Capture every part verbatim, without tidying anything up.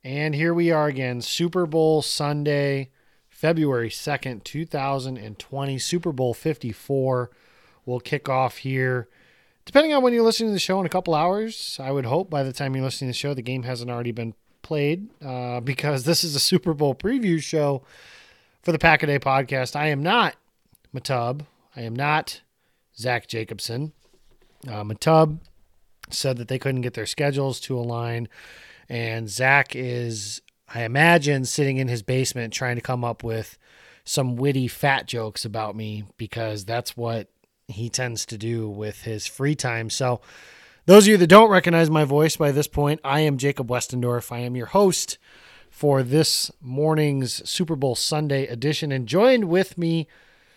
And here we are again, Super Bowl Sunday, February second, two thousand twenty, Super Bowl fifty-four will kick off here. Depending on when you're listening to the show in a couple hours, I would hope by the time you're listening to the show, the game hasn't already been played uh, because this is a Super Bowl preview show for the Pack a Day podcast. I am not Matub. I am not Zach Jacobson. Uh, Matub said that they couldn't get their schedules to align. And Zach is, I imagine, sitting in his basement trying to come up with some witty fat jokes about me because that's what he tends to do with his free time. So those of you that don't recognize my voice by this point, I am Jacob Westendorf. I am your host for this morning's Super Bowl Sunday edition. And joined with me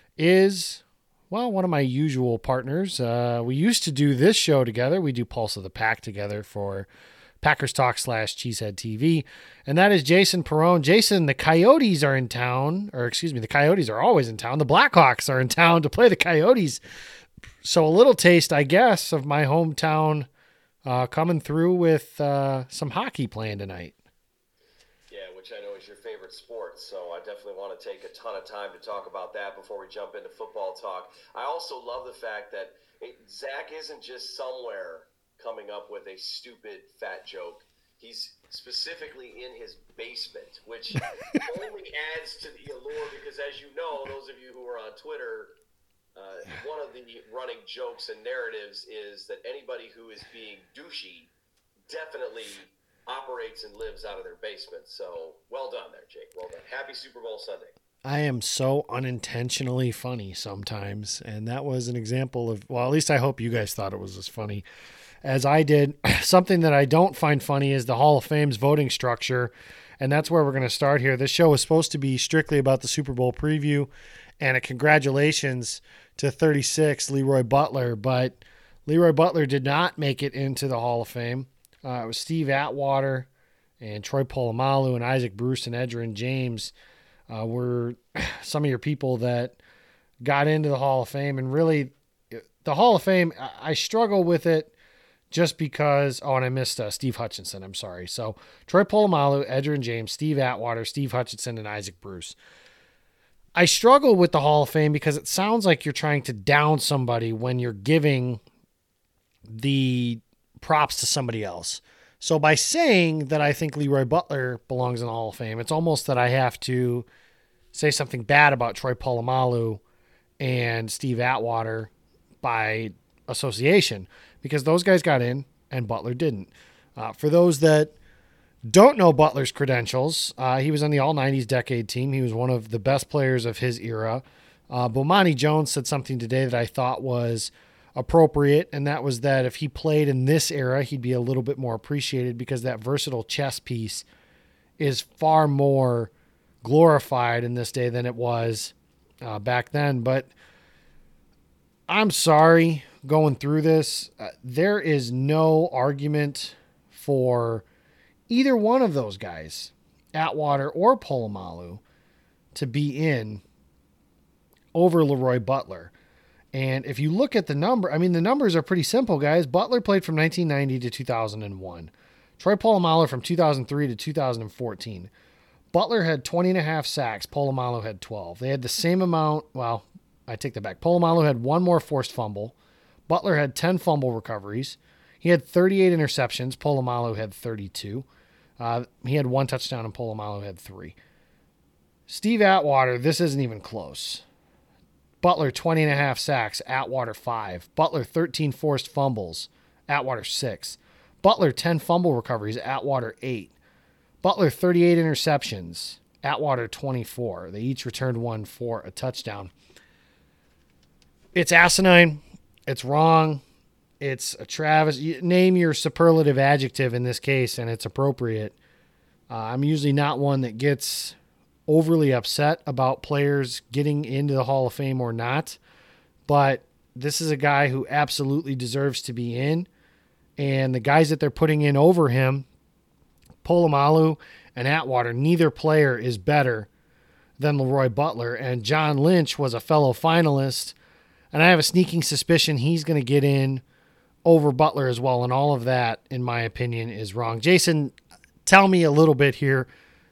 is, well, one of my usual partners. Uh, we used to do this show together. We do Pulse of the Pack together for Packers Talk slash Cheesehead T V. And that is Jason Perrone. Jason, the Coyotes are in town, or excuse me, the Coyotes are always in town. The Blackhawks are in town to play the Coyotes. So a little taste, I guess, of my hometown uh, coming through with uh, some hockey playing tonight. Yeah, which I know is your favorite sport. So I definitely want to take a ton of time to talk about that before we jump into football talk. I also love the fact that it, Zach isn't just somewhere coming up with a stupid fat joke. He's specifically in his basement, which only adds to the allure because, as you know, those of you who are on Twitter, uh, one of the running jokes and narratives is that anybody who is being douchey definitely operates and lives out of their basement. So well done there, Jake. Well done. Happy Super Bowl Sunday. I am so unintentionally funny sometimes, and that was an example of, well, at least I hope you guys thought it was as funny as I did. Something that I don't find funny is the Hall of Fame's voting structure, and that's where we're going to start here. This show was supposed to be strictly about the Super Bowl preview, and a congratulations to thirty-six, Leroy Butler, but Leroy Butler did not make it into the Hall of Fame. Uh, it was Steve Atwater and Troy Polamalu and Isaac Bruce and Edgerrin James uh, were some of your people that got into the Hall of Fame, and really the Hall of Fame, I, I struggle with it just because, oh, and I missed uh, Steve Hutchinson, I'm sorry. So Troy Polamalu, Edgerrin James, Steve Atwater, Steve Hutchinson, and Isaac Bruce. I struggle with the Hall of Fame because it sounds like you're trying to down somebody when you're giving the props to somebody else. So by saying that I think Leroy Butler belongs in the Hall of Fame, it's almost that I have to say something bad about Troy Polamalu and Steve Atwater by association, because those guys got in and Butler didn't. Uh, for those that don't know Butler's credentials, uh, he was on the all nineties decade team. He was one of the best players of his era. Uh, Bomani Jones said something today that I thought was appropriate, and that was that if he played in this era, he'd be a little bit more appreciated because that versatile chess piece is far more glorified in this day than it was uh, back then. But I'm sorry going through this. Uh, there is no argument for either one of those guys, Atwater or Polamalu, to be in over Leroy Butler. And if you look at the number, I mean, the numbers are pretty simple, guys. Butler played from nineteen ninety to two thousand one. Troy Polamalu from two thousand three to two thousand fourteen. Butler had twenty and a half sacks. Polamalu had twelve. They had the same amount. Well, I take that back. Polamalu had one more forced fumble. Butler had ten fumble recoveries. He had thirty-eight interceptions. Polamalu had thirty-two. Uh, he had one touchdown and Polamalu had three. Steve Atwater, this isn't even close. Butler, twenty and a half sacks. Atwater, five. Butler, thirteen forced fumbles. Atwater, six. Butler, ten fumble recoveries. Atwater, eight. Butler, thirty-eight interceptions. Atwater, twenty-four. They each returned one for a touchdown. It's asinine. It's wrong. It's a travesty. Name your superlative adjective in this case, and it's appropriate. Uh, I'm usually not one that gets overly upset about players getting into the Hall of Fame or not, but this is a guy who absolutely deserves to be in, and the guys that they're putting in over him, Polamalu and Atwater, neither player is better than Leroy Butler, and John Lynch was a fellow finalist, and I have a sneaking suspicion he's going to get in over Butler as well, and all of that, in my opinion, is wrong. Jason, tell me a little bit here.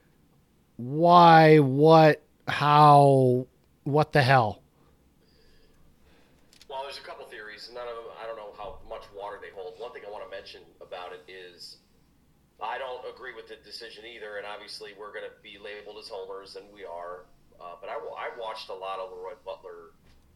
Why, what, how, what the hell? Well, there's a couple theories. None of them, I don't know how much water they hold. One thing I want to mention about it is I don't agree with the decision either, and obviously we're going to be labeled as homers, and we are. Uh, but I, I watched a lot of Leroy Butler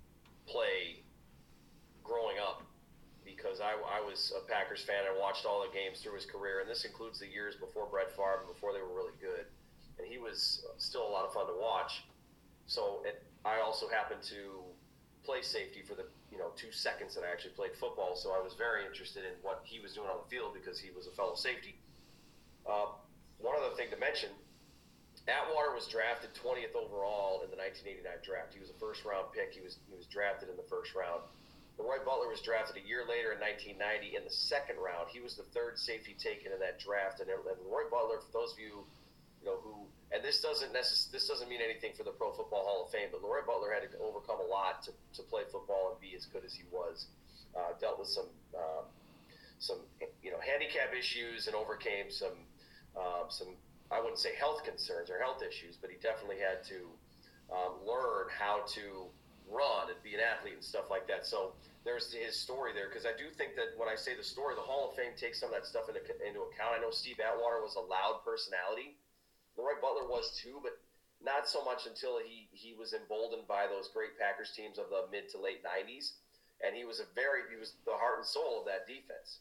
play growing up because I, I was a Packers fan. I watched all the games through his career, and this includes the years before Brett Favre, before they were really good. And he was still a lot of fun to watch. So it, I also happened to play safety for the you know two seconds that I actually played football. So I was very interested in what he was doing on the field because he was a fellow safety. Uh, one other thing to mention, Atwater was drafted twentieth overall in the nineteen eighty-nine draft. He was a first-round pick. He was he was drafted in the first round. Leroy Butler was drafted a year later in nineteen ninety in the second round. He was the third safety taken in that draft. And, and Leroy Butler, for those of you, you know who, and this doesn't necess- this doesn't mean anything for the Pro Football Hall of Fame, but Leroy Butler had to overcome a lot to, to play football and be as good as he was. Uh, dealt with some uh, some you know handicap issues and overcame some um, some I wouldn't say health concerns or health issues, but he definitely had to um, learn how to run and be an athlete and stuff like that. So there's his story there, because I do think that when I say the story, the Hall of Fame takes some of that stuff into, into account. I know Steve Atwater was a loud personality. Leroy Butler was too, but not so much until he, he was emboldened by those great Packers teams of the mid to late nineties. And he was a very, he was the heart and soul of that defense.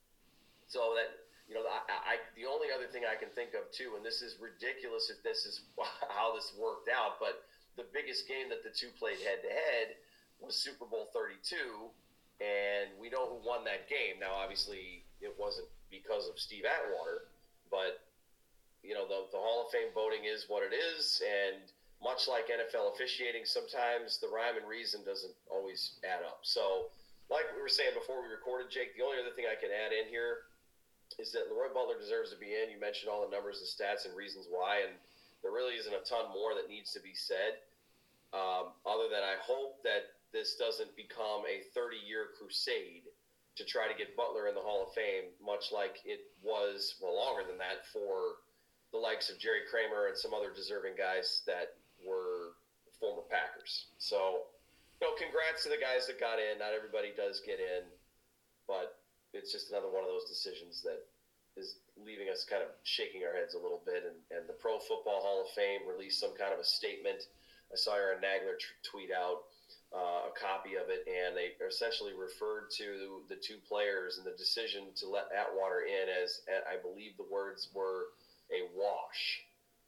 So that, you know, I, I the only other thing I can think of too, and this is ridiculous if this is how this worked out, but the biggest game that the two played head to head was Super Bowl thirty-two, and we know who won that game. Now, obviously, it wasn't because of Steve Atwater, but you know, the, the Hall of Fame voting is what it is, and much like N F L officiating, sometimes the rhyme and reason doesn't always add up. So, like we were saying before we recorded, Jake, the only other thing I can add in here is that Leroy Butler deserves to be in. You mentioned all the numbers, the stats, and reasons why, and there really isn't a ton more that needs to be said, um, other than I hope that this doesn't become a thirty-year crusade to try to get Butler in the Hall of Fame, much like it was, well, longer than that for the likes of Jerry Kramer and some other deserving guys that were former Packers. So, you know, congrats to the guys that got in. Not everybody does get in, but it's just another one of those decisions that is leaving us kind of shaking our heads a little bit. And, and the Pro Football Hall of Fame released some kind of a statement. I saw Aaron Nagler t- tweet out uh, a copy of it, and they essentially referred to the two players and the decision to let Atwater in as, I believe the words were, a wash.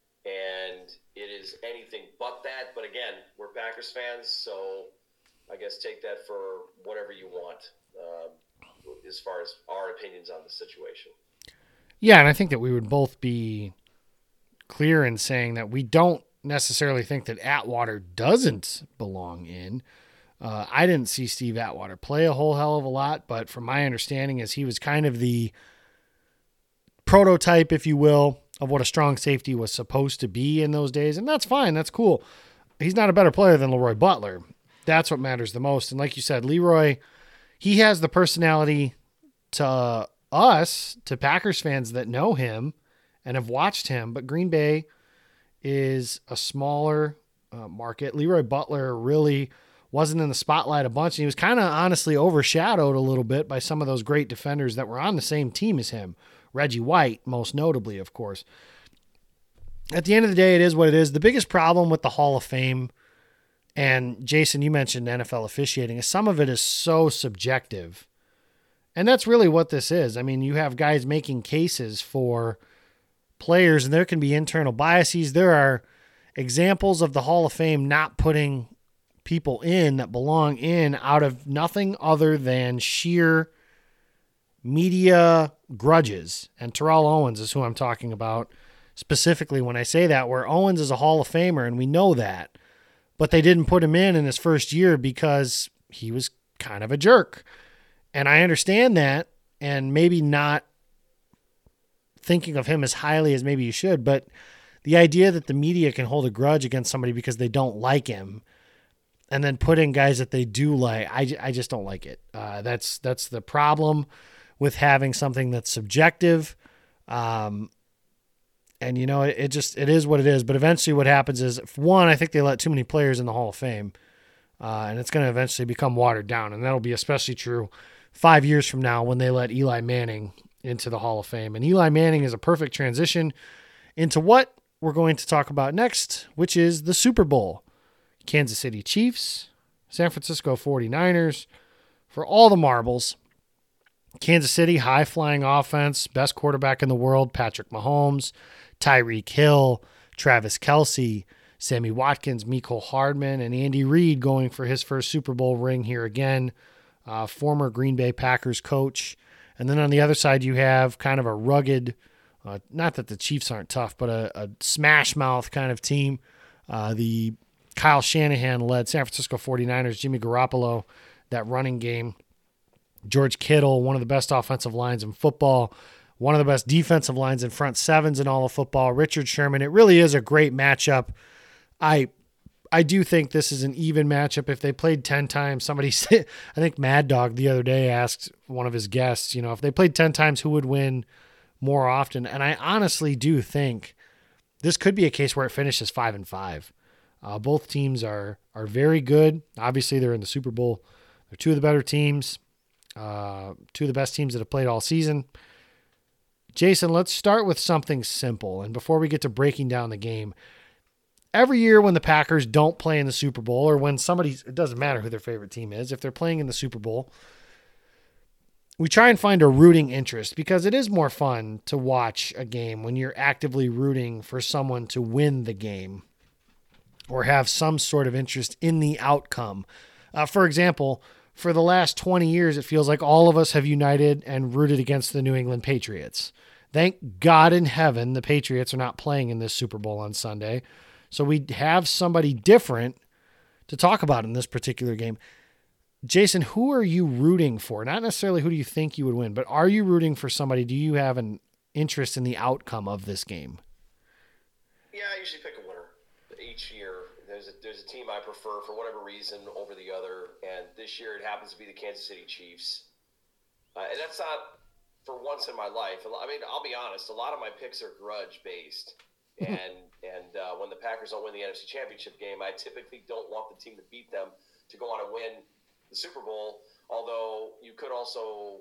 And it is anything but that. But again, we're Packers fans, so I guess take that for whatever you want. Um, as far as our opinions on the situation. Yeah, and I think that we would both be clear in saying that we don't necessarily think that Atwater doesn't belong in. Uh, I didn't see Steve Atwater play a whole hell of a lot, but from my understanding is he was kind of the prototype, if you will, of what a strong safety was supposed to be in those days, and that's fine. That's cool. He's not a better player than Leroy Butler. That's what matters the most. And like you said, Leroy, he has the personality to us, to Packers fans that know him and have watched him, but Green Bay is a smaller uh, market. Leroy Butler really wasn't in the spotlight a bunch, and he was kind of honestly overshadowed a little bit by some of those great defenders that were on the same team as him. Reggie White, most notably, of course. At the end of the day, it is what it is. The biggest problem with the Hall of Fame, and Jason, you mentioned N F L officiating, some of it is so subjective. And that's really what this is. I mean, you have guys making cases for players, and there can be internal biases. There are examples of the Hall of Fame not putting people in that belong in out of nothing other than sheer media grudges. And Terrell Owens is who I'm talking about specifically when I say that, where Owens is a Hall of Famer, and we know that. But they didn't put him in in his first year because he was kind of a jerk. And I understand that, and maybe not thinking of him as highly as maybe you should, but the idea that the media can hold a grudge against somebody because they don't like him and then put in guys that they do like, I, I just don't like it. Uh, that's that's the problem with having something that's subjective. Um, And, you know, it, it just, it is what it is. But eventually what happens is, one, I think they let too many players in the Hall of Fame. Uh, and it's going to eventually become watered down. And that'll be especially true five years from now when they let Eli Manning into the Hall of Fame. And Eli Manning is a perfect transition into what we're going to talk about next, which is the Super Bowl. Kansas City Chiefs, San Francisco forty-niners, for all the marbles. Kansas City, high-flying offense, best quarterback in the world, Patrick Mahomes, Tyreek Hill, Travis Kelce, Sammy Watkins, Mecole Hardman, and Andy Reid going for his first Super Bowl ring here again, uh, former Green Bay Packers coach. And then on the other side, you have kind of a rugged, uh, not that the Chiefs aren't tough, but a, a smash-mouth kind of team. Uh, the Kyle Shanahan-led San Francisco forty-niners, Jimmy Garoppolo, that running game. George Kittle, one of the best offensive lines in football, one of the best defensive lines in front sevens in all of football. Richard Sherman. It really is a great matchup. I I do think this is an even matchup. If they played ten times, somebody said, I think Mad Dog the other day asked one of his guests, you know, if they played ten times, who would win more often? And I honestly do think this could be a case where it finishes five and five. Uh, both teams are are very good. Obviously, they're in the Super Bowl. They're two of the better teams. Uh, two of the best teams that have played all season. Jason, let's start with something simple. And before we get to breaking down the game, every year when the Packers don't play in the Super Bowl, or when somebody, it doesn't matter who their favorite team is, if they're playing in the Super Bowl, we try and find a rooting interest, because it is more fun to watch a game when you're actively rooting for someone to win the game or have some sort of interest in the outcome. Uh, for example, for the last twenty years, it feels like all of us have united and rooted against the New England Patriots. Thank God in heaven the Patriots are not playing in this Super Bowl on Sunday. So we have somebody different to talk about in this particular game. Jason, who are you rooting for? Not necessarily who do you think you would win, but are you rooting for somebody? Do you have an interest in the outcome of this game? Yeah, I usually pick a winner each year. There's a, there's a team I prefer for whatever reason over the other, and this year it happens to be the Kansas City Chiefs. Uh, and that's not for once in my life. I mean, I'll be honest, a lot of my picks are grudge-based. and and uh, when the Packers don't win the N F C Championship game, I typically don't want the team to beat them to go on and win the Super Bowl. Although you could also,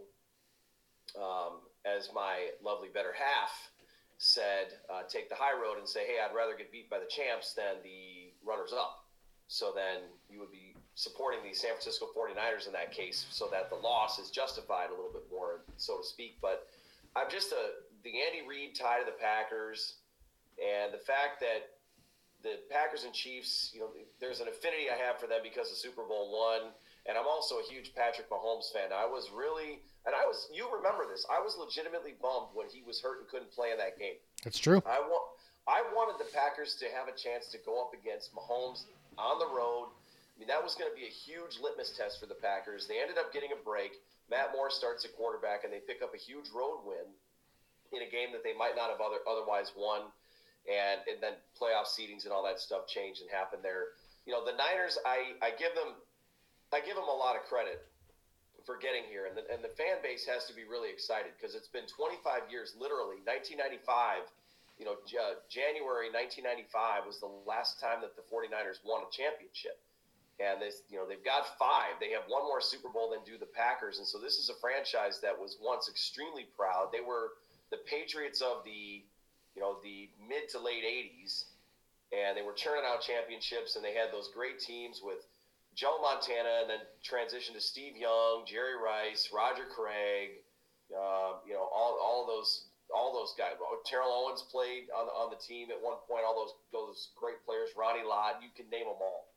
um, as my lovely better half said, uh, take the high road and say, hey, I'd rather get beat by the champs than the runners-up. So then you would be supporting the San Francisco forty-niners in that case, so that the loss is justified a little bit more, so to speak. But I'm just a the Andy Reid tie to the Packers. And the fact that the Packers and Chiefs, you know, there's an affinity I have for them because of Super Bowl one. And I'm also a huge Patrick Mahomes fan. I was really, and I was, you remember this, I was legitimately bummed when he was hurt and couldn't play in that game. That's true. I want, I wanted the Packers to have a chance to go up against Mahomes on the road. I mean, that was going to be a huge litmus test for the Packers. They ended up getting a break. Matt Moore starts at quarterback, and they pick up a huge road win in a game that they might not have other, otherwise won. And, and then playoff seedings and all that stuff changed and happened there. You know, the Niners, I, I give them I give them a lot of credit for getting here. And the, and the fan base has to be really excited because it's been twenty-five years, literally. nineteen ninety-five, you know, J- January nineteen ninety-five was the last time that the forty-niners won a championship. And, they, you know, they've got five. They have one more Super Bowl than do the Packers. And so this is a franchise that was once extremely proud. They were the Patriots of the – you know, the mid to late eighties, and they were churning out championships, and they had those great teams with Joe Montana, and then transitioned to Steve Young, Jerry Rice, Roger Craig, uh, you know, all all those all those guys. Terrell Owens played on on the team at one point. All those those great players, Ronnie Lott, you can name them all.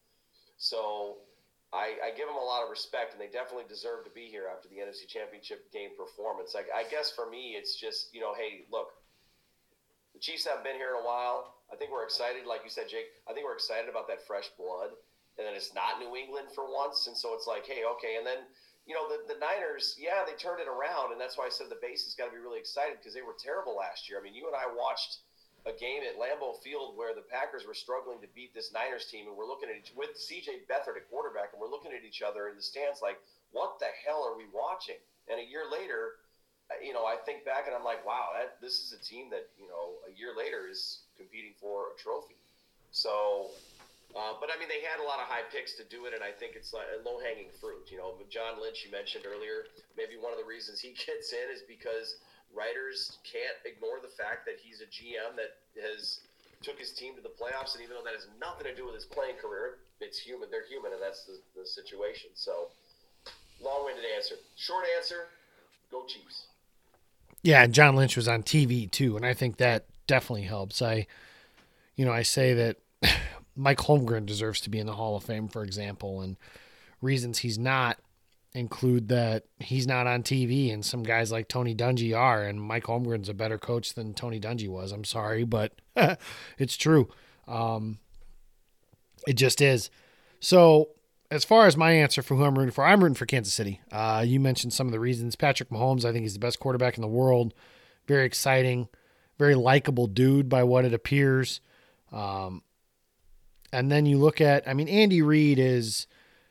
So I, I give them a lot of respect, and they definitely deserve to be here after the N F C Championship game performance. I, I guess for me, it's just, you know, hey, look. The Chiefs haven't been here in a while. I think we're excited, like you said, Jake. I think we're excited about that fresh blood, and then it's not New England for once, and so it's like, hey, okay. And then, you know, the, the Niners, yeah, they turned it around, and that's why I said the base has got to be really excited because they were terrible last year. I mean, you and I watched a game at Lambeau Field where the Packers were struggling to beat this Niners team, and we're looking at each with C J Beathard at quarterback, and we're looking at each other in the stands like, what the hell are we watching? And a year later, you know, I think back and I'm like, wow, that this is a team that, you know, a year later is competing for a trophy. So, uh, but I mean, they had a lot of high picks to do it, and I think it's like a low hanging fruit. You know, John Lynch, you mentioned earlier, maybe one of the reasons he gets in is because writers can't ignore the fact that he's a G M that has took his team to the playoffs, and even though that has nothing to do with his playing career, it's human. They're human, and that's the, the situation. So, long-winded answer. Short answer: go Chiefs. Yeah, and John Lynch was on T V too, and I think that definitely helps. I, you know, I say that Mike Holmgren deserves to be in the Hall of Fame, for example, and reasons he's not include that he's not on T V, and some guys like Tony Dungy are, and Mike Holmgren's a better coach than Tony Dungy was. I'm sorry, but it's true. Um, it just is. So, as far as my answer for who I'm rooting for, I'm rooting for Kansas City. Uh, you mentioned some of the reasons. Patrick Mahomes, I think he's the best quarterback in the world. Very exciting, very likable dude by what it appears. Um, and then you look at, I mean, Andy Reid is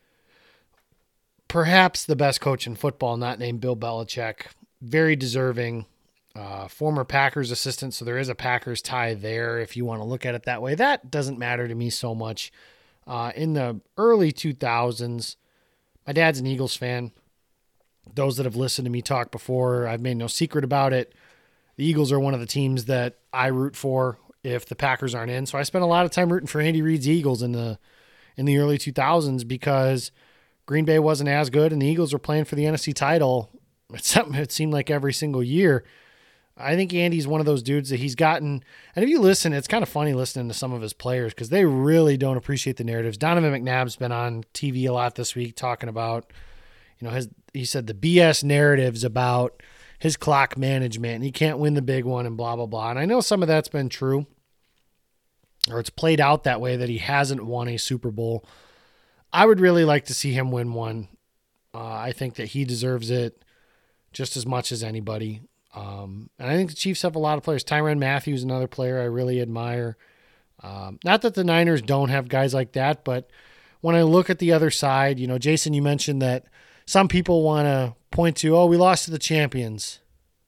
perhaps the best coach in football, not named Bill Belichick. Very deserving. Uh, former Packers assistant, so there is a Packers tie there if you want to look at it that way. That doesn't matter to me so much. Uh, in the early two thousands, my dad's an Eagles fan. Those that have listened to me talk before, I've made no secret about it. The Eagles are one of the teams that I root for if the Packers aren't in. So I spent a lot of time rooting for Andy Reid's Eagles in the in the early two thousands because Green Bay wasn't as good and the Eagles were playing for the N F C title. It's something it seemed like every single year. I think Andy's one of those dudes that he's gotten, and if you listen, it's kind of funny listening to some of his players because they really don't appreciate the narratives. Donovan McNabb's been on T V a lot this week talking about, you know, his, he said the B S narratives about his clock management and he can't win the big one and blah, blah, blah. And I know some of that's been true, or it's played out that way that he hasn't won a Super Bowl. I would really like to see him win one. Uh, I think that he deserves it just as much as anybody. Um, and I think the Chiefs have a lot of players. Tyrann Mathieu, another player I really admire. Um, not that the Niners don't have guys like that, but when I look at the other side, you know, Jason, you mentioned that some people want to point to, oh, we lost to the champions.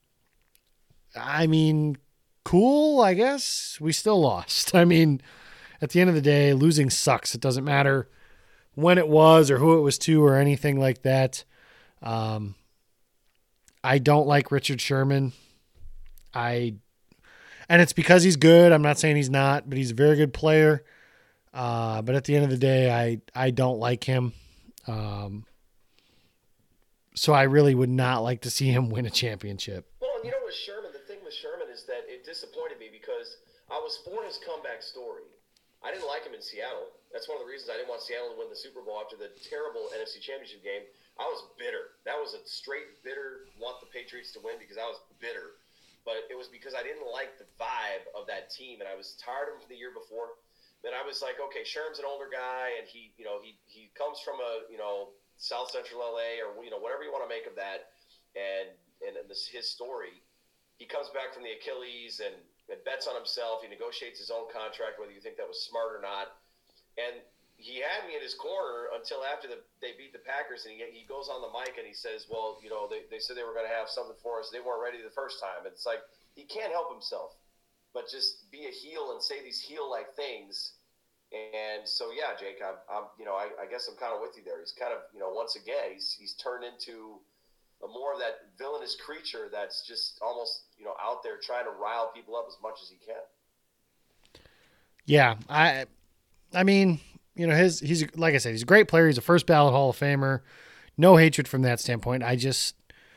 I mean, cool, I guess. We still lost. I mean, at the end of the day, losing sucks. It doesn't matter when it was or who it was to or anything like that. Um, I don't like Richard Sherman. I, and it's because he's good. I'm not saying he's not, but he's a very good player. Uh, but at the end of the day, I, I don't like him. Um, so I really would not like to see him win a championship. Well, and you know, with Sherman, the thing with Sherman is that it disappointed me because I was for his comeback story. I didn't like him in Seattle. That's one of the reasons I didn't want Seattle to win the Super Bowl after the terrible N F C Championship game. I was bitter. That was a straight bitter, want the Patriots to win because I was bitter. But it was because I didn't like the vibe of that team, and I was tired of him from the year before. Then I was like, okay, Sherm's an older guy, and he, you know, he he comes from a, you know, South Central L A or, you know, whatever you want to make of that, and and, and this his story. He comes back from the Achilles and, and bets on himself. He negotiates his own contract, whether you think that was smart or not. And he had me in his corner until after the, they beat the Packers, and he he goes on the mic and he says, well, you know, they, they said they were going to have something for us. They weren't ready the first time. And it's like, he can't help himself but just be a heel and say these heel-like things. And so, yeah, Jake, I'm, I'm you know, I, I guess I'm kind of with you there. He's kind of, you know, once again, he's he's turned into a more of that villainous creature that's just almost, you know, out there trying to rile people up as much as he can. Yeah, I, I mean, you know, his he's like I said, he's a great player. He's a first ballot Hall of Famer. No hatred from that standpoint. I just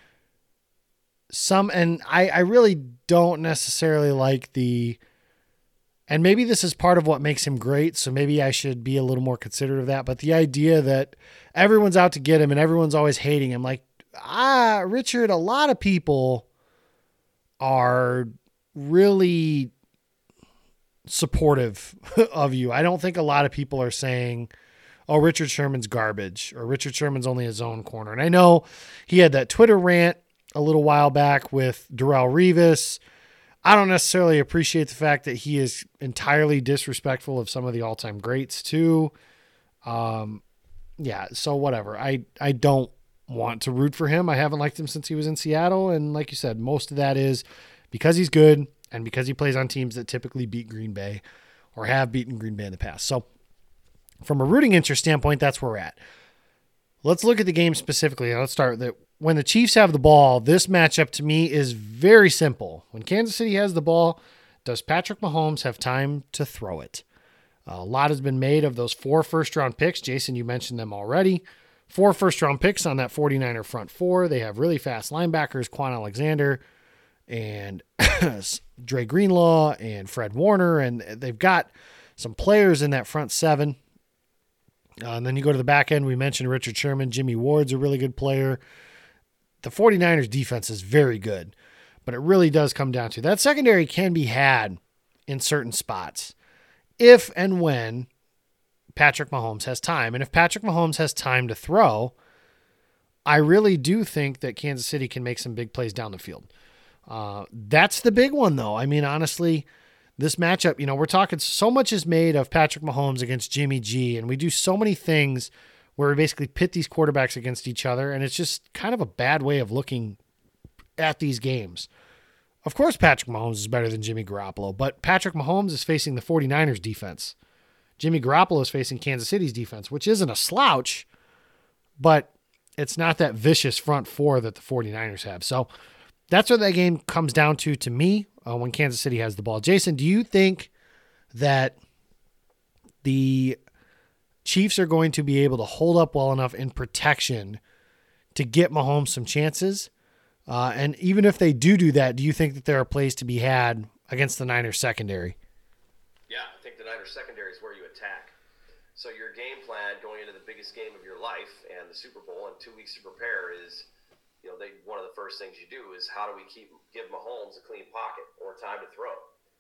some, and I, I really don't necessarily like the. And maybe this is part of what makes him great, so maybe I should be a little more considerate of that. But the idea that everyone's out to get him and everyone's always hating him, like, ah, Richard, a lot of people are really supportive of you. I don't think a lot of people are saying, oh, Richard Sherman's garbage or Richard Sherman's only his own corner. And I know he had that Twitter rant a little while back with Darrelle Revis. I don't necessarily appreciate the fact that he is entirely disrespectful of some of the all-time greats too. Um, yeah, so whatever. I, I don't want to root for him. I haven't liked him since he was in Seattle. And like you said, most of that is because he's good and because he plays on teams that typically beat Green Bay or have beaten Green Bay in the past. So from a rooting interest standpoint, that's where we're at. Let's look at the game specifically. Let's start that when the Chiefs have the ball, this matchup to me is very simple. When Kansas City has the ball, does Patrick Mahomes have time to throw it? A lot has been made of those four first-round picks. Jason, you mentioned them already. Four first-round picks on that 49er front four. They have really fast linebackers, Quan Alexander and Dre Greenlaw and Fred Warner, and they've got some players in that front seven. Uh, and then you go to the back end, we mentioned Richard Sherman. Jimmy Ward's a really good player. The 49ers defense is very good, but it really does come down to that secondary can be had in certain spots if and when Patrick Mahomes has time. And if Patrick Mahomes has time to throw, I really do think that Kansas City can make some big plays down the field. Uh, that's the big one, though. I mean, honestly, this matchup, you know, we're talking so much is made of Patrick Mahomes against Jimmy G, and we do so many things where we basically pit these quarterbacks against each other, and it's just kind of a bad way of looking at these games. Of course, Patrick Mahomes is better than Jimmy Garoppolo, but Patrick Mahomes is facing the 49ers defense. Jimmy Garoppolo is facing Kansas City's defense, which isn't a slouch, but it's not that vicious front four that the 49ers have. So that's what that game comes down to to me uh, when Kansas City has the ball. Jason, do you think that the Chiefs are going to be able to hold up well enough in protection to get Mahomes some chances? Uh, and even if they do do that, do you think that there are plays to be had against the Niners secondary? Yeah, I think the Niners secondary is where you attack. So your game plan going into the biggest game of your life and the Super Bowl and two weeks to prepare is, you know, they one of the first things you do is how do we keep give Mahomes a clean pocket or time to throw.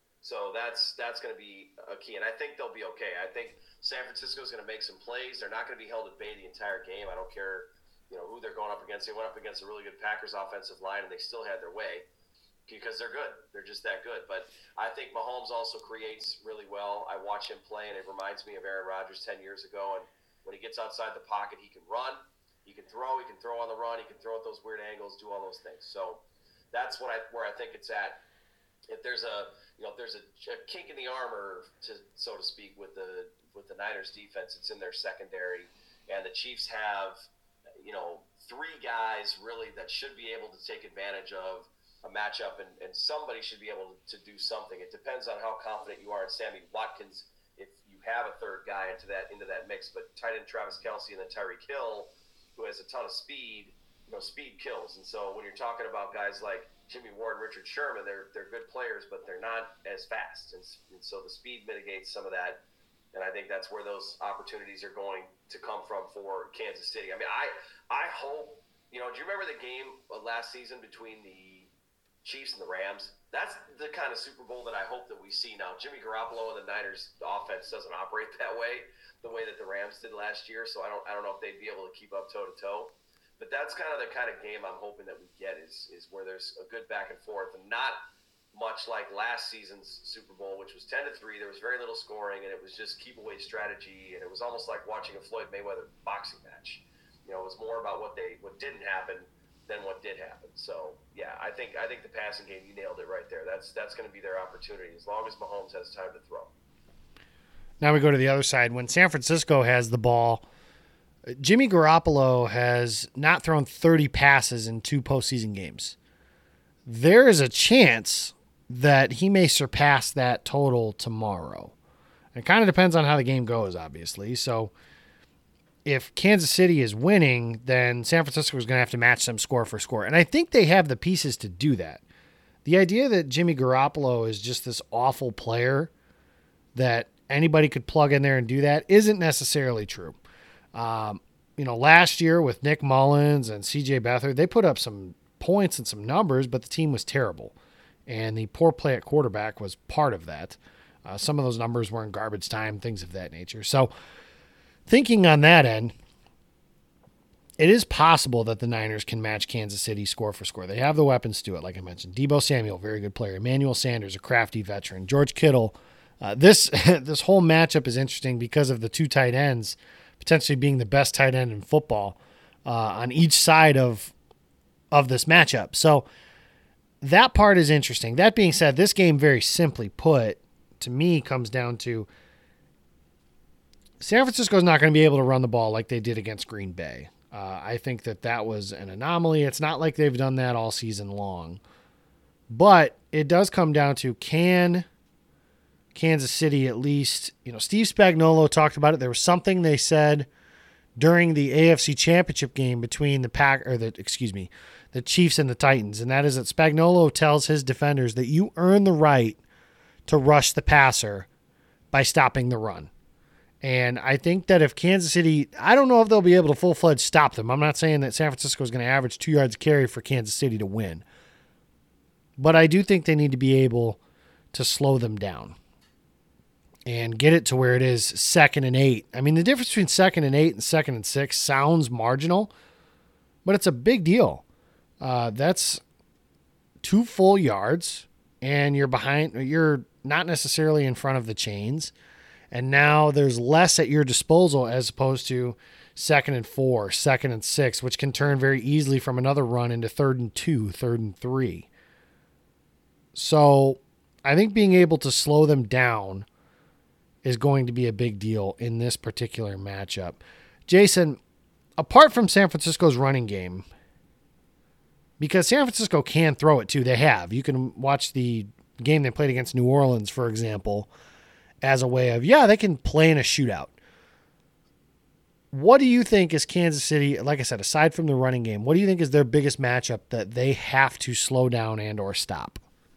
So that's that's going to be a key, and I think they'll be okay. I think San Francisco is going to make some plays. They're not going to be held at bay the entire game. I don't care, you know, who they're going up against. They went up against a really good Packers offensive line, and they still had their way because they're good. They're just that good. But I think Mahomes also creates really well. I watch him play, and it reminds me of Aaron Rodgers ten years ago. And when he gets outside the pocket, he can run, he can throw, he can throw on the run, he can throw at those weird angles, do all those things. So that's what I where I think it's at. If there's a you know if there's a, a kink in the armor, to so to speak, with the with the Niners defense, it's in their secondary, and the Chiefs have you know three guys really that should be able to take advantage of a matchup, and, and somebody should be able to, to do something. It depends on how confident you are in Sammy Watkins if you have a third guy into that into that mix. But tight end Travis Kelce and then Tyreek Hill, who has a ton of speed, you know, speed kills. And so when you're talking about guys like Jimmy Ward and Richard Sherman, they're they're good players, but they're not as fast. And, and so the speed mitigates some of that. And I think that's where those opportunities are going to come from for Kansas City. I mean, I I hope, you know, do you remember the game last season between the Chiefs and the Rams? That's the kind of Super Bowl that I hope that we see now. Jimmy Garoppolo and the Niners offense doesn't operate that way, the way that the Rams did last year. So I don't I don't know if they'd be able to keep up toe to toe. But that's kind of the kind of game I'm hoping that we get is is where there's a good back and forth, and not much like last season's Super Bowl, which was ten to three. There was very little scoring, and it was just keep away strategy, and it was almost like watching a Floyd Mayweather boxing match. You know, it was more about what they what didn't happen than what did happen. So yeah, I think I think the passing game, you nailed it right there. That's that's going to be their opportunity as long as Mahomes has time to throw. Now we go to the other side. When San Francisco has the ball, Jimmy Garoppolo has not thrown thirty passes in two postseason games. There is a chance that he may surpass that total tomorrow. It kind of depends on how the game goes, obviously. So if Kansas City is winning, then San Francisco is going to have to match them score for score. And I think they have the pieces to do that. The idea that Jimmy Garoppolo is just this awful player that anybody could plug in there and do that isn't necessarily true. Um, you know, last year with Nick Mullins and C J Beathard, they put up some points and some numbers, but the team was terrible. And the poor play at quarterback was part of that. Uh, some of those numbers were in garbage time, things of that nature. So thinking on that end, it is possible that the Niners can match Kansas City score for score. They have the weapons to do it, like I mentioned. Deebo Samuel, very good player. Emmanuel Sanders, a crafty veteran. George Kittle. Uh, this this whole matchup is interesting because of the two tight ends potentially being the best tight end in football. uh, on each side of of this matchup. So that part is interesting. That being said, this game, very simply put, to me, comes down to San Francisco's not going to be able to run the ball like they did against Green Bay. Uh, I think that that was an anomaly. It's not like they've done that all season long. But it does come down to, can Kansas City at least, you know, Steve Spagnuolo talked about it. There was something they said during the A F C Championship game between the Pack or the excuse me, the Chiefs and the Titans, and that is that Spagnuolo tells his defenders that you earn the right to rush the passer by stopping the run. And I think that if Kansas City, I don't know if they'll be able to full-fledged stop them. I'm not saying that San Francisco is going to average two yards a carry for Kansas City to win. But I do think they need to be able to slow them down and get it to where it is second and eight. I mean, the difference between second and eight and second and six sounds marginal, but it's a big deal. Uh, that's two full yards, and you're behind. You're not necessarily in front of the chains, and now there's less at your disposal as opposed to second and four, second and six, which can turn very easily from another run into third and two, third and three. So I think being able to slow them down is going to be a big deal in this particular matchup. Jason, apart from San Francisco's running game, because San Francisco can throw it too, they have. You can watch the game they played against New Orleans, for example, as a way of, yeah, they can play in a shootout. What do you think is Kansas City, like I said, aside from the running game, what do you think is their biggest matchup that they have to slow down and or stop?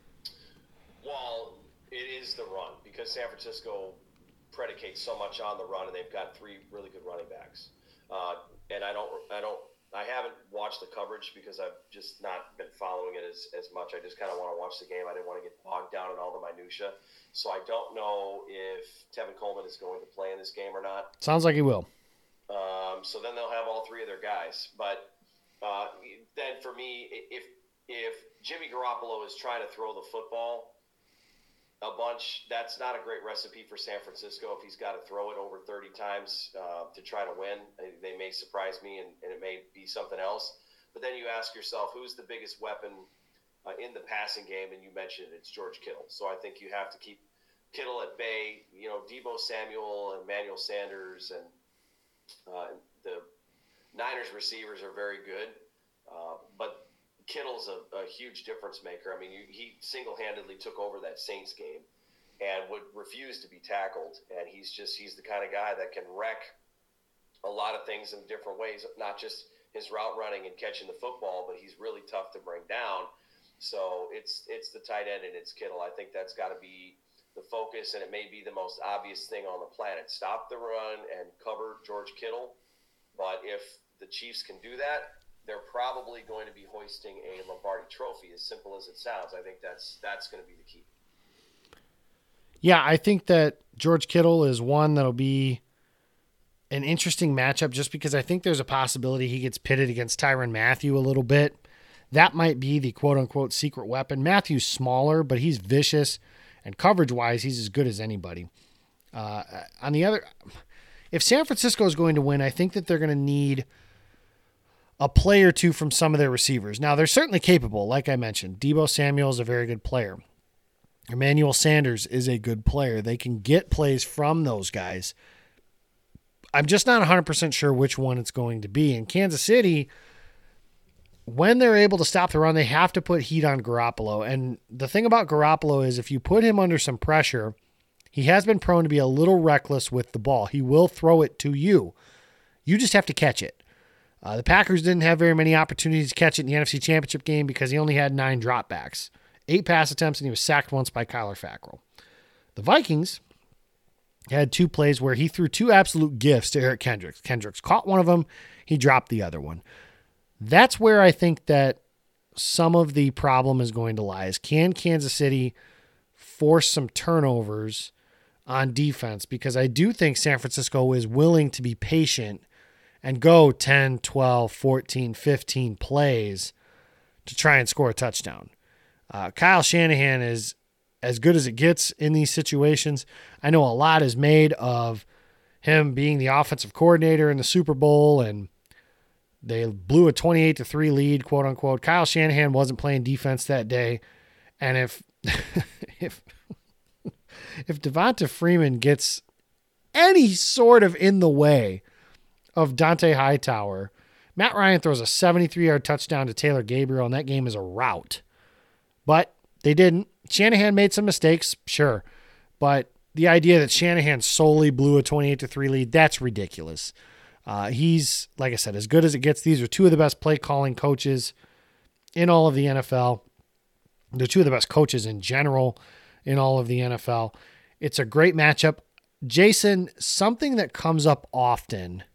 Well, it is the run, because San Francisco predicates so much on the run, and they've got three really good running backs. Uh, and I don't, I don't, I haven't watched the coverage because I've just not been following it as, as much. I just kind of want to watch the game. I didn't want to get bogged down in all the minutia. So I don't know if Tevin Coleman is going to play in this game or not. Sounds like he will. Um, so then they'll have all three of their guys. But uh, then for me, if if Jimmy Garoppolo is trying to throw the football a bunch, that's not a great recipe for San Francisco. If he's got to throw it over thirty times uh, to try to win, they may surprise me, and, and it may be something else. But then you ask yourself, who's the biggest weapon uh, in the passing game? And you mentioned it's George Kittle. So I think you have to keep Kittle at bay. You know, Deebo Samuel and Emmanuel Sanders and uh, the Niners receivers are very good. Uh, but Kittle's a, a huge difference maker. I mean, you, he single-handedly took over that Saints game and would refuse to be tackled. And he's just, he's the kind of guy that can wreck a lot of things in different ways, not just his route running and catching the football, but he's really tough to bring down. So it's, it's the tight end and it's Kittle. I think that's got to be the focus, and it may be the most obvious thing on the planet. Stop the run and cover George Kittle. But if the Chiefs can do that, they're probably going to be hoisting a Lombardi trophy, as simple as it sounds. I think that's that's going to be the key. Yeah, I think that George Kittle is one that'll be an interesting matchup just because I think there's a possibility he gets pitted against Tyrann Mathieu a little bit. That might be the quote-unquote secret weapon. Matthew's smaller, but he's vicious, and coverage-wise, he's as good as anybody. Uh, on the other, if San Francisco is going to win, I think that they're going to need a play or two from some of their receivers. Now, they're certainly capable, like I mentioned. Deebo Samuel is a very good player. Emmanuel Sanders is a good player. They can get plays from those guys. I'm just not one hundred percent sure which one it's going to be. In Kansas City, when they're able to stop the run, they have to put heat on Garoppolo. And the thing about Garoppolo is if you put him under some pressure, he has been prone to be a little reckless with the ball. He will throw it to you. You just have to catch it. Uh, the Packers didn't have very many opportunities to catch it in the N F C Championship game because he only had nine dropbacks, eight pass attempts, and he was sacked once by Kyler Fackrell. The Vikings had two plays where he threw two absolute gifts to Eric Kendricks. Kendricks caught one of them. He dropped the other one. That's where I think that some of the problem is going to lie is, can Kansas City force some turnovers on defense? Because I do think San Francisco is willing to be patient and go ten, twelve, fourteen, fifteen plays to try and score a touchdown. Uh, Kyle Shanahan is as good as it gets in these situations. I know a lot is made of him being the offensive coordinator in the Super Bowl and They blew a twenty-eight to three lead, quote unquote. Kyle Shanahan wasn't playing defense that day. And if if if Devonta Freeman gets any sort of in the way of Dante Hightower, Matt Ryan throws a seventy-three-yard touchdown to Taylor Gabriel, and that game is a rout. But they didn't. Shanahan made some mistakes, sure. But the idea that Shanahan solely blew a twenty-eight to three lead, that's ridiculous. Uh, he's, like I said, as good as it gets. These are two of the best play calling coaches in all of the N F L. They're two of the best coaches in general in all of the N F L. It's a great matchup. Jason, something that comes up often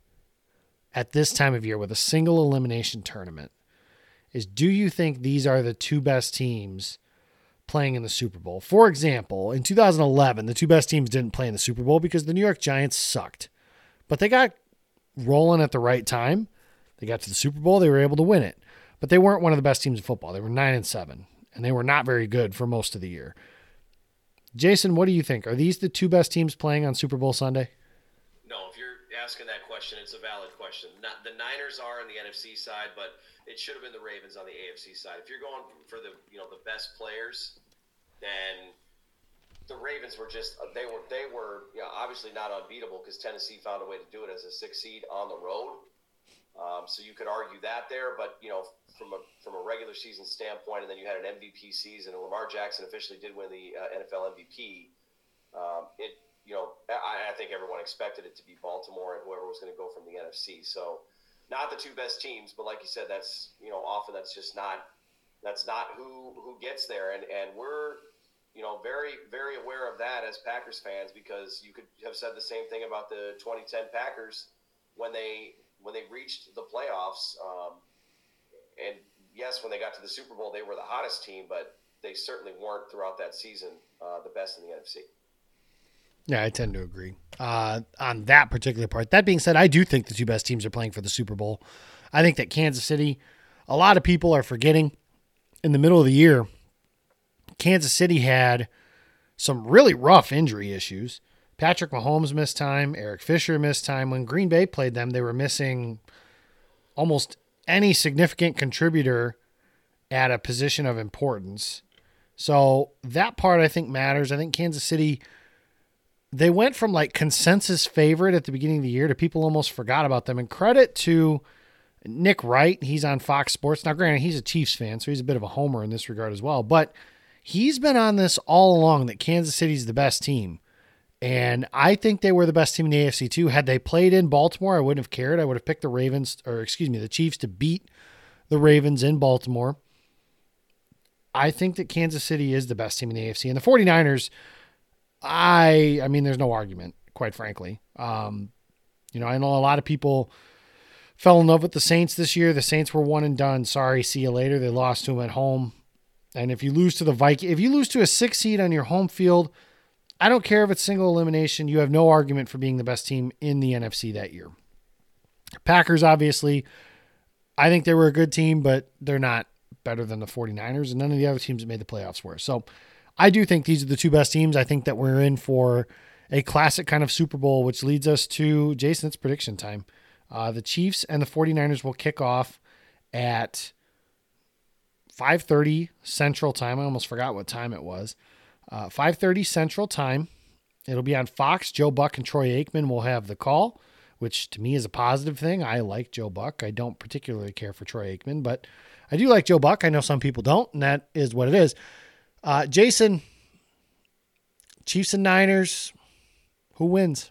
at this time of year with a single elimination tournament is, do you think these are the two best teams playing in the Super Bowl? For example, in two thousand eleven, the two best teams didn't play in the Super Bowl because the New York Giants sucked. But they got rolling at the right time. They got to the Super Bowl. They were able to win it. But they weren't one of the best teams in football. They were nine and seven, and they were not very good for most of the year. Jason, what do you think? Are these the two best teams playing on Super Bowl Sunday? No, if you're asking that question, it's a valid question. Not, the Niners are on the N F C side, but it should have been the Ravens on the A F C side. If you're going for the you know the best players, then the Ravens were just they were they were you know, obviously not unbeatable because Tennessee found a way to do it as a six seed on the road. Um, so you could argue that there, but you know from a from a regular season standpoint, and then you had an M V P season, and Lamar Jackson officially did win the uh, N F L M V P. Um, it you know I, I think everyone expected it to be Baltimore and whoever was going to go from the N F C. So not the two best teams, but like you said, that's you know often that's just not that's not who who gets there, and and we're you know very very aware of that as Packers fans, because you could have said the same thing about the twenty ten Packers when they when they reached the playoffs. Um, and yes, when they got to the Super Bowl, they were the hottest team, but they certainly weren't throughout that season uh, the best in the N F C. Yeah, I tend to agree uh, on that particular part. That being said, I do think the two best teams are playing for the Super Bowl. I think that Kansas City, a lot of people are forgetting in the middle of the year, Kansas City had some really rough injury issues. Patrick Mahomes missed time. Eric Fisher missed time. When Green Bay played them, they were missing almost any significant contributor at a position of importance. So that part I think matters. I think Kansas City, they went from like consensus favorite at the beginning of the year to people almost forgot about them. And credit to Nick Wright. He's on Fox Sports. Now, granted, he's a Chiefs fan, so he's a bit of a homer in this regard as well. But he's been on this all along that Kansas City's the best team. And I think they were the best team in the A F C too. Had they played in Baltimore, I wouldn't have cared. I would have picked the Ravens, or excuse me, the Chiefs to beat the Ravens in Baltimore. I think that Kansas City is the best team in the A F C. And the 49ers, I I mean, there's no argument, quite frankly. Um, you know, I know a lot of people fell in love with the Saints this year. The Saints were one and done. Sorry, see you later. They lost to them at home. And if you lose to the Vikings, if you lose to a six seed on your home field, I don't care if it's single elimination. You have no argument for being the best team in the N F C that year. Packers, obviously, I think they were a good team, but they're not better than the 49ers, and none of the other teams that made the playoffs were. So I do think these are the two best teams. I think that we're in for a classic kind of Super Bowl, which leads us to, Jason, it's prediction time. Uh, the Chiefs and the 49ers will kick off at five thirty Central Time. I almost forgot what time it was. Uh, five thirty Central Time. It'll be on Fox. Joe Buck and Troy Aikman will have the call, which to me is a positive thing. I like Joe Buck. I don't particularly care for Troy Aikman, but I do like Joe Buck. I know some people don't, and that is what it is. Uh, Jason, Chiefs and Niners, who wins?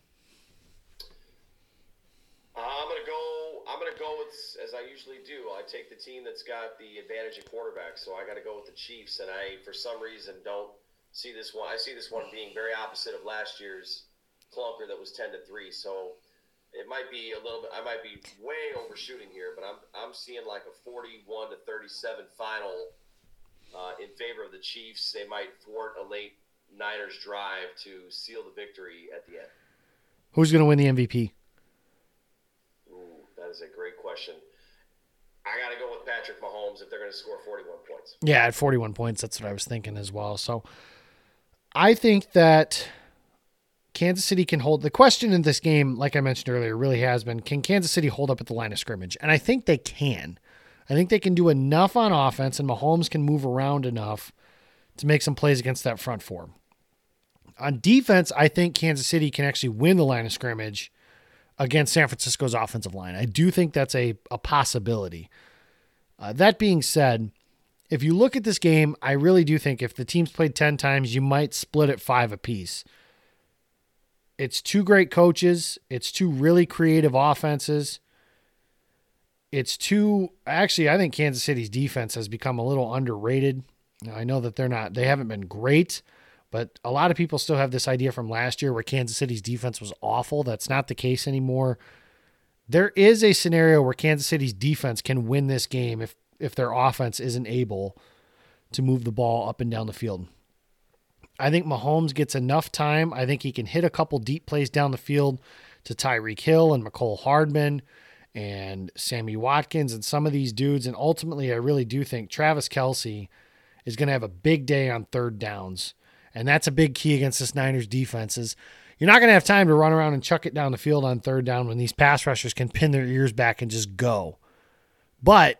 I'm gonna go. I'm gonna go with, as I usually do. I take the team that's got the advantage at quarterback, so I got to go with the Chiefs. And I, for some reason, don't see this one. I see this one being very opposite of last year's clunker that was ten to three. So it might be a little bit. I might be way overshooting here, but I'm I'm seeing like a forty-one to thirty-seven final uh, in favor of the Chiefs. They might thwart a late Niners drive to seal the victory at the end. Who's going to win the M V P? Ooh, that is a great question. I got to go with Patrick Mahomes if they're going to score forty-one points. Yeah, at forty-one points, that's what I was thinking as well. So I think that Kansas City can hold. The question in this game, like I mentioned earlier, really has been, can Kansas City hold up at the line of scrimmage? And I think they can. I think they can do enough on offense, and Mahomes can move around enough to make some plays against that front four. On defense, I think Kansas City can actually win the line of scrimmage against San Francisco's offensive line. I do think that's a, a possibility. Uh, that being said, if you look at this game, I really do think if the teams played ten times, you might split it five apiece. It's two great coaches. It's two really creative offenses. It's two, actually, I think Kansas City's defense has become a little underrated. Now, I know that they're not, they haven't been great, but a lot of people still have this idea from last year where Kansas City's defense was awful. That's not the case anymore. There is a scenario where Kansas City's defense can win this game if, if their offense isn't able to move the ball up and down the field. I think Mahomes gets enough time. I think he can hit a couple deep plays down the field to Tyreek Hill and McCole Hardman and Sammy Watkins and some of these dudes. And ultimately, I really do think Travis Kelce is going to have a big day on third downs. And that's a big key against this Niners defense is you're not going to have time to run around and chuck it down the field on third down when these pass rushers can pin their ears back and just go. But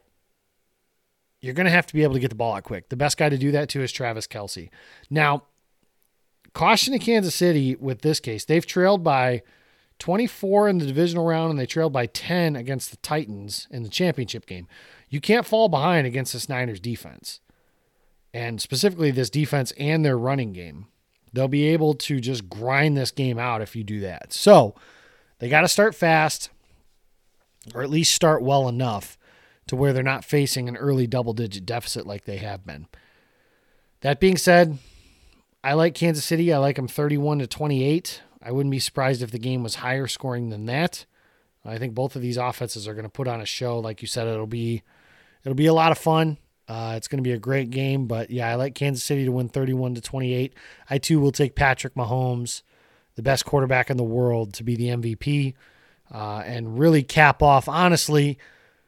you're going to have to be able to get the ball out quick. The best guy to do that to is Travis Kelce. Now, caution to Kansas City with this case. They've trailed by twenty-four in the divisional round, and they trailed by ten against the Titans in the championship game. You can't fall behind against this Niners defense, and specifically this defense and their running game. They'll be able to just grind this game out if you do that. So they got to start fast, or at least start well enough to where they're not facing an early double-digit deficit like they have been. That being said, I like Kansas City. I like them thirty-one to twenty-eight. I wouldn't be surprised if the game was higher scoring than that. I think both of these offenses are going to put on a show. Like you said, it'll be it'll be a lot of fun. Uh, it's going to be a great game. But, yeah, I like Kansas City to win thirty-one to twenty-eight. I, too, will take Patrick Mahomes, the best quarterback in the world, to be the M V P uh, and really cap off. Honestly,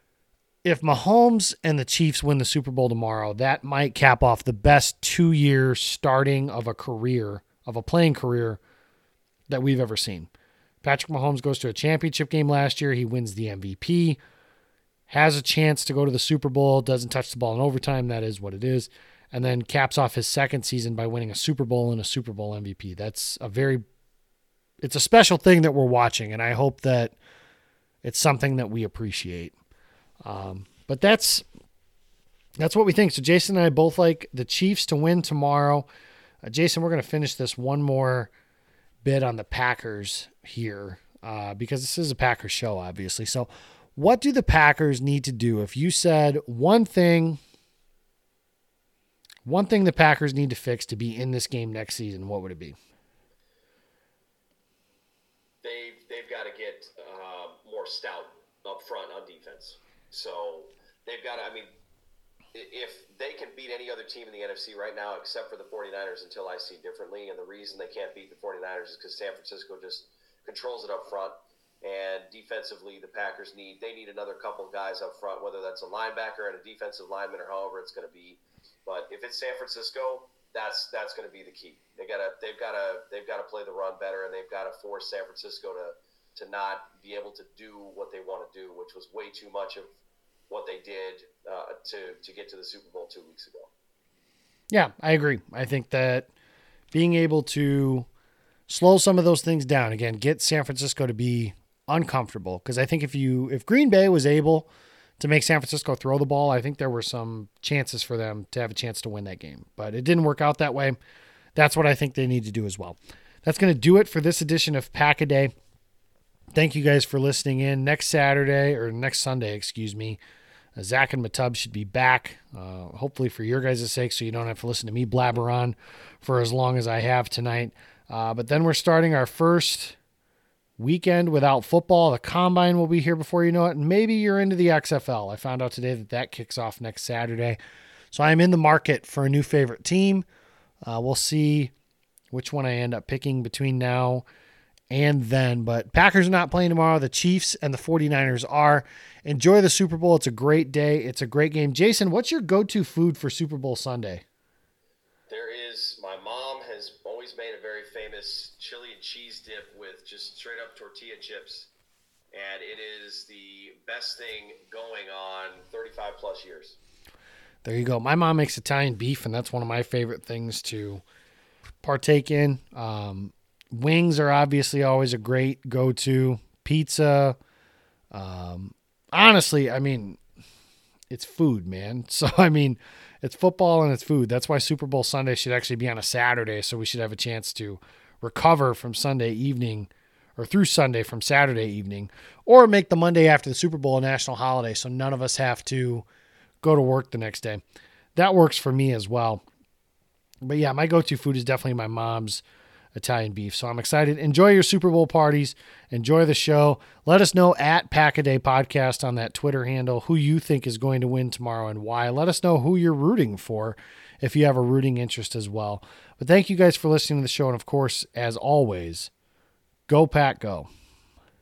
if Mahomes and the Chiefs win the Super Bowl tomorrow, that might cap off the best two-year starting of a career, of a playing career, that we've ever seen. Patrick Mahomes goes to a championship game last year. He wins the M V P, has a chance to go to the Super Bowl, doesn't touch the ball in overtime. That is what it is. And then caps off his second season by winning a Super Bowl and a Super Bowl M V P. That's a very, it's a special thing that we're watching, and I hope that it's something that we appreciate. Um, but that's, that's what we think. So Jason and I both like the Chiefs to win tomorrow. Uh, Jason, we're going to finish this one more bit on the Packers here uh, because this is a Packers show, obviously. So what do the Packers need to do? If you said one thing, one thing the Packers need to fix to be in this game next season, what would it be? They've, they've got to get uh, more stout up front on defense. So they've got to, I mean, if they can beat any other team in the N F C right now except for the 49ers until I see differently, and the reason they can't beat the 49ers is because San Francisco just controls it up front, and defensively the Packers need they need another couple of guys up front, whether that's a linebacker and a defensive lineman or however it's going to be. But if it's San Francisco, that's that's going to be the key. They gotta they've got to they've got to play the run better, and they've got to force San Francisco to to not be able to do what they want to do, which was way too much of what they did uh, to to get to the Super Bowl two weeks ago. Yeah, I agree. I think that being able to slow some of those things down, again, get San Francisco to be uncomfortable. Because I think if you if Green Bay was able to make San Francisco throw the ball, I think there were some chances for them to have a chance to win that game. But it didn't work out that way. That's what I think they need to do as well. That's going to do it for this edition of Pack-A-Day. Thank you guys for listening in. Next Saturday, or next Sunday, excuse me, Uh, Zach and Matub should be back, uh, hopefully for your guys' sake, so you don't have to listen to me blabber on for as long as I have tonight. Uh, but then we're starting our first weekend without football. The Combine will be here before you know it, and maybe you're into the X F L. I found out today that that kicks off next Saturday. So I'm in the market for a new favorite team. Uh, we'll see which one I end up picking between now and then. But Packers are not playing tomorrow. The Chiefs and the 49ers are. Enjoy the Super Bowl. It's a great day. It's a great game. Jason, what's your go-to food for Super Bowl Sunday? There is, my mom has always always made a very famous chili and cheese dip with just straight up tortilla chips. And it is the best thing going on thirty-five plus years. There you go. My mom makes Italian beef, and that's one of my favorite things to partake in. Um, wings are obviously always a great go-to. Pizza. Um, honestly, I mean, it's food, man. So, I mean, it's football and it's food. That's why Super Bowl Sunday should actually be on a Saturday, so we should have a chance to recover from Sunday evening or through Sunday from Saturday evening, or make the Monday after the Super Bowl a national holiday so none of us have to go to work the next day. That works for me as well. But yeah, my go-to food is definitely my mom's Italian beef. So I'm excited. Enjoy your Super Bowl parties. Enjoy the show. Let us know at Pack-A-Day Podcast on that Twitter handle who you think is going to win tomorrow and why. Let us know who you're rooting for if you have a rooting interest as well. But thank you guys for listening to the show. And of course, as always, go Pack Go.